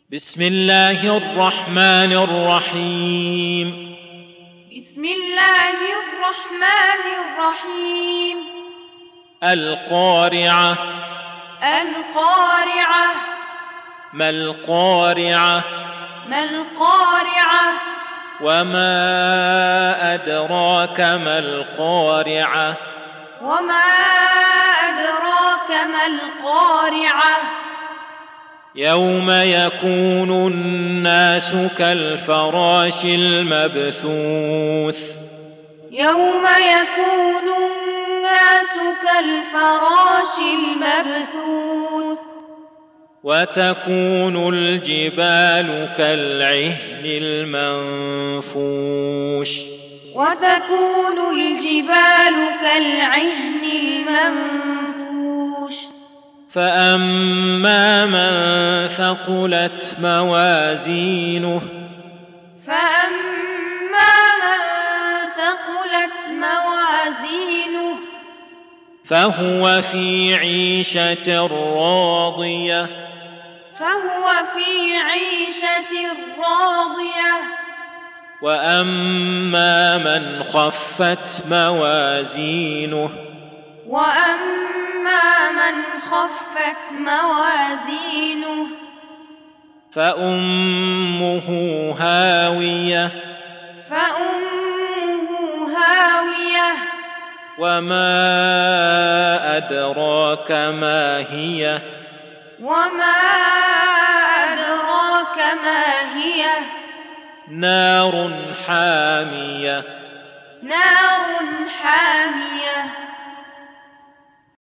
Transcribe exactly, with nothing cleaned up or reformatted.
بسم الله الرحمن الرحيم. بسم الله الرحمن الرحيم. القارعة. القارعة. ما القارعة؟ ما القارعة؟ وما أدراك ما القارعة؟ وما أدراك ما القارعة؟ يوم يكون الناس كالفراش المبثوث. يوم يكون الناس كالفراش المبثوث. وتكون الجبال كالعهن المنفوش. وتكون الجبال كالعهن المنفوش. فأما من ثقلت موازينه. فأما من ثقلت موازينه. فهو في عيشة راضية. فهو في عيشة راضية. وأما من خفت موازينه. وأما من خفت موازينه. فأمه هاوية. فأمه هاوية. وما أدراك ما هي. وما أدراك ما هي. نار حامية. نار حامية.